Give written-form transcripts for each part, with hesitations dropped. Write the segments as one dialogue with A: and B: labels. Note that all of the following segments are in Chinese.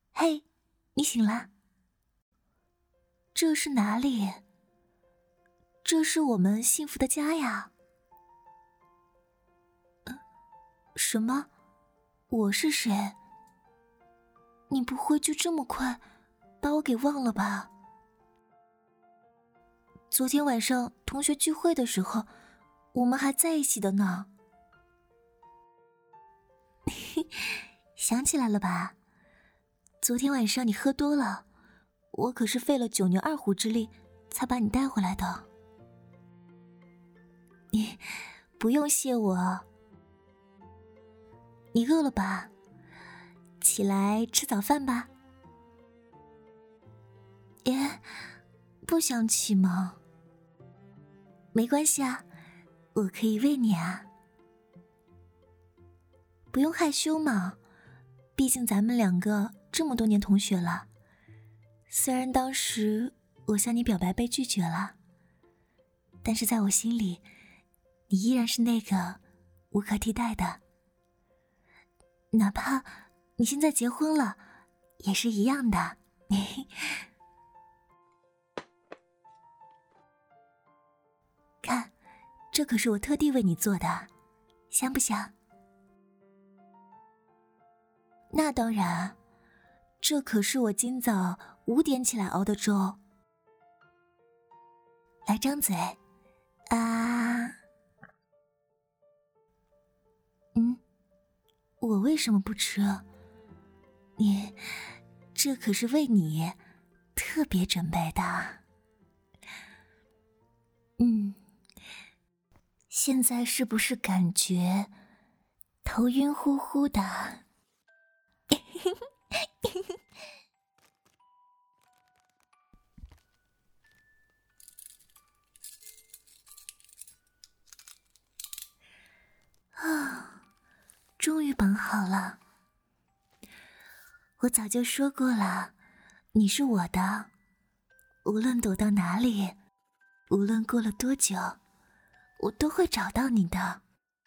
A: 嘿，你醒了？这是哪里？这是我们幸福的家呀。什么？我是谁？你不会就这么快把我给忘了吧？昨天晚上同学聚会的时候，我们还在一起的呢。想起来了吧？昨天晚上你喝多了，我可是费了9牛2虎之力才把你带回来的。你不用谢我。你饿了吧？起来吃早饭吧。不想起吗？没关系啊，我可以喂你啊。不用害羞嘛，毕竟咱们2个这么多年同学了。虽然当时我向你表白被拒绝了，但是在我心里，你依然是那个无可替代的。哪怕你现在结婚了，也是一样的。看，这可是我特地为你做的，香不香？那当然，这可是我今早5点起来熬的粥。来，张嘴啊！我为什么不吃？这可是为你特别准备的。现在是不是感觉头晕乎乎的？终于绑好了。我早就说过了，你是我的，无论躲到哪里，无论过了多久，我都会找到你的。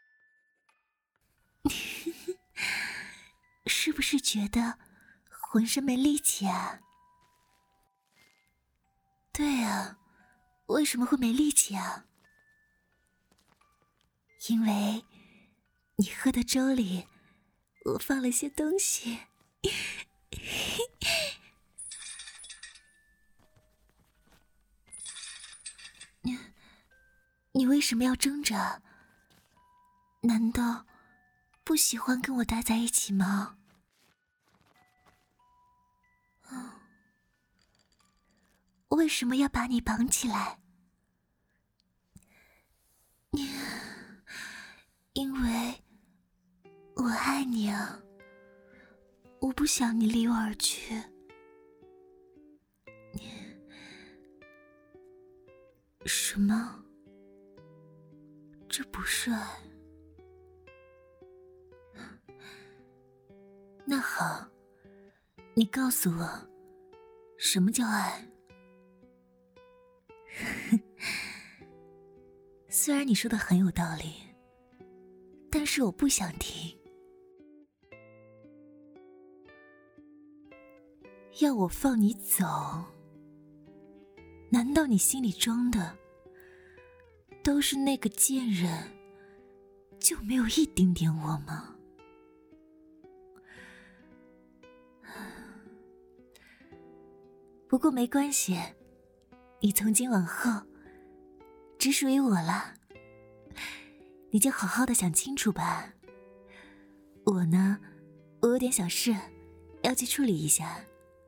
A: 是不是觉得浑身没力气啊？对啊，为什么会没力气啊？因为你喝的粥里我放了些东西。你为什么要挣扎？难道不喜欢跟我待在一起吗？为什么要把你绑起来？因为我爱你啊，我不想你离我而去。什么？这不是爱？那好，你告诉我，什么叫爱？虽然你说的很有道理，但是我不想听。要我放你走？难道你心里装的都是那个贱人，就没有一丁点我吗？不过没关系，你从今往后只属于我了，你就好好的想清楚吧。我呢，我有点小事要去处理一下，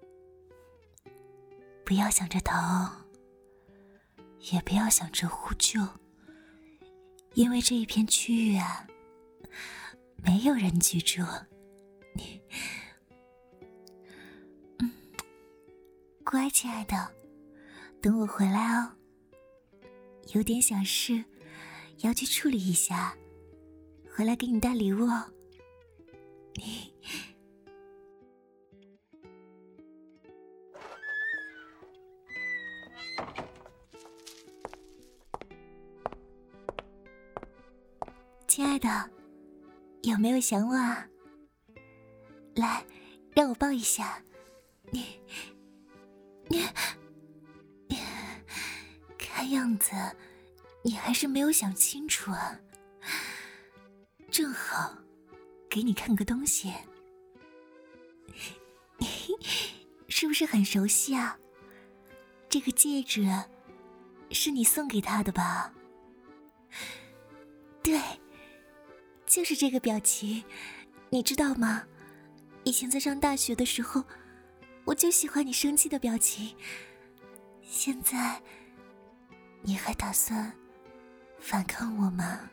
A: 不要想着逃，也不要想着呼救，因为这一片区域啊，没有人居住。乖，亲爱的，等我回来哦。有点小事要去处理一下，回来给你带礼物哦。亲爱的，有没有想我啊？来，让我抱一下， 看样子你还是没有想清楚啊。正好给你看个东西，是不是很熟悉啊？这个戒指是你送给他的吧？对，就是这个表情，你知道吗？以前在上大学的时候，我就喜欢你生气的表情。现在，你还打算反抗我吗？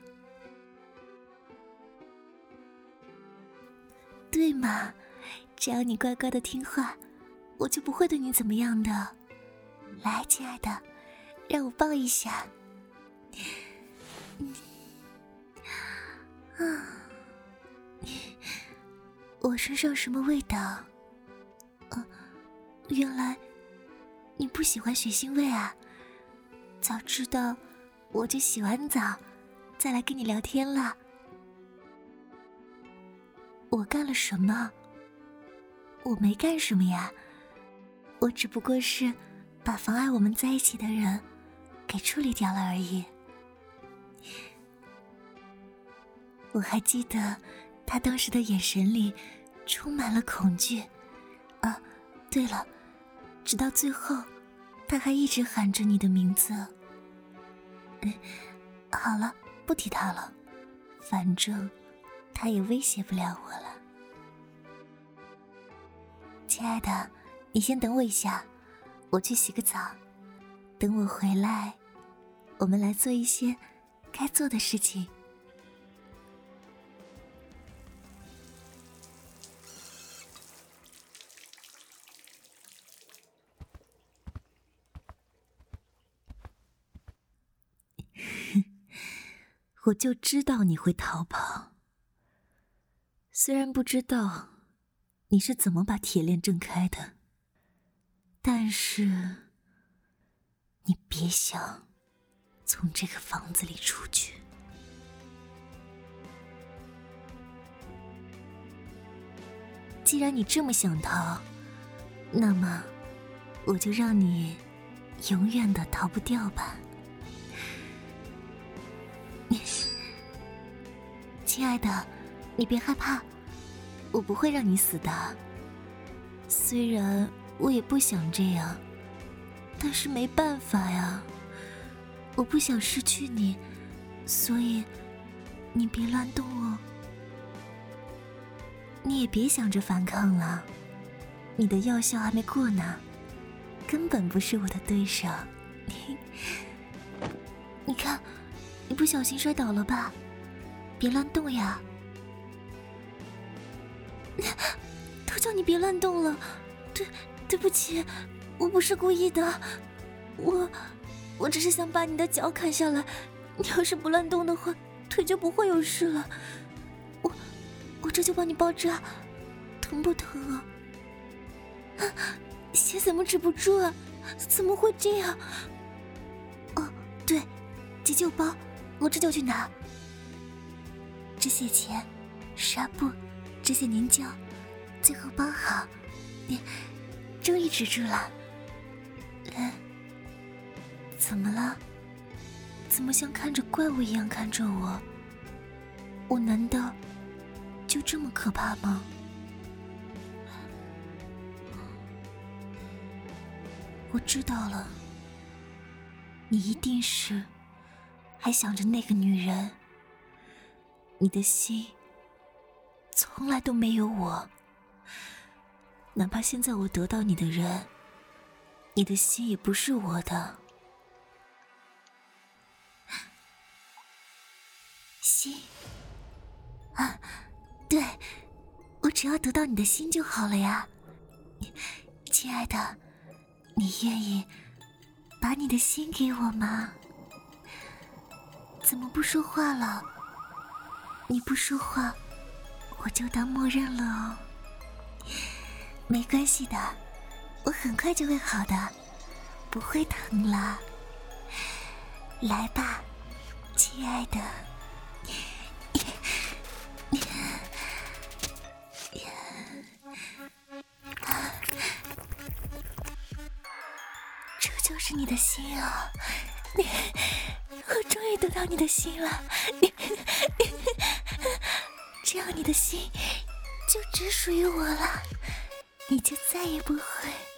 A: 对嘛，只要你乖乖的听话，我就不会对你怎么样的。来，亲爱的，让我抱一下。我身上什么味道？原来你不喜欢血腥味啊！早知道我就洗完澡再来跟你聊天了。我干了什么？我没干什么呀，我只不过是把妨碍我们在一起的人给处理掉了而已。我还记得他当时的眼神里充满了恐惧。对了，直到最后他还一直喊着你的名字。好了，不提他了，反正他也威胁不了我了。亲爱的，你先等我一下，我去洗个澡，等我回来，我们来做一些该做的事情。我就知道你会逃跑。虽然不知道你是怎么把铁链挣开的，但是你别想从这个房子里出去。既然你这么想逃，那么我就让你永远的逃不掉吧。亲爱的，你别害怕，我不会让你死的。虽然我也不想这样，但是没办法呀，我不想失去你，所以你别乱动哦。你也别想着反抗了，你的药效还没过呢，根本不是我的对手。你看，你不小心摔倒了吧？别乱动呀！都叫你别乱动了，对不起，我不是故意的，我只是想把你的脚砍下来，你要是不乱动的话，腿就不会有事了。我这就帮你包扎，疼不疼啊？血怎么止不住啊？怎么会这样？哦，对，急救包，我这就去拿。止血钳、纱布、止血凝胶，最后包好。你终于止住了。怎么了？怎么像看着怪物一样看着我？我难道就这么可怕吗？我知道了，你一定是还想着那个女人。你的心从来都没有我，哪怕现在我得到你的人，你的心也不是我的。心啊，对，我只要得到你的心就好了呀。亲爱的，你愿意把你的心给我吗？怎么不说话了？你不说话，我就当默认了哦。没关系的，我很快就会好的，不会疼了。来吧，亲爱的。 就是你的心啊！我终于得到你的心了，这样你的心就只属于我了，你就再也不会